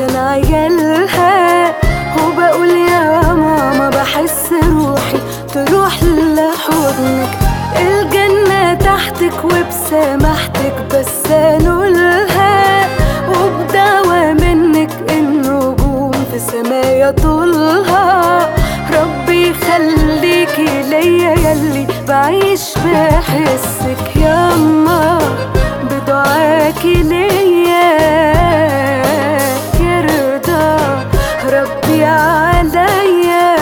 عشان عيالها. وبقول يا ماما بحس روحي تروح لحضنك، الجنة تحتك وبسماحتك بس انولها، وبدعوة منك النجوم في سمايا طولها. ربي يخليكي ليا يلي بعيش بحسك ياما، بدعاكي ليا يرضى ربي عليا.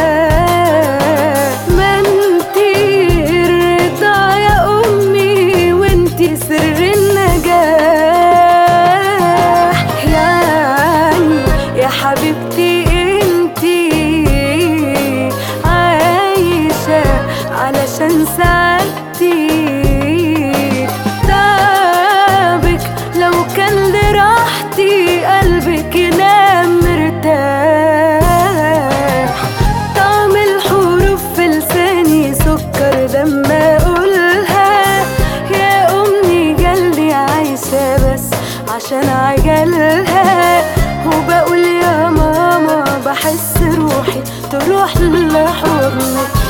ما انتي رضا يا امي وانتي سر النجاح، يعني يا حبيبتي انتي عايشة علشان سعادتي. تعبك لو كان لراحتي قلبك ينام مرتاح. طعم الحروف في لساني سكر لما اقولها، يا امي جلي عايشة بس عشان عجلها. وبقول يا ماما بحس روحي تروح لحضنك،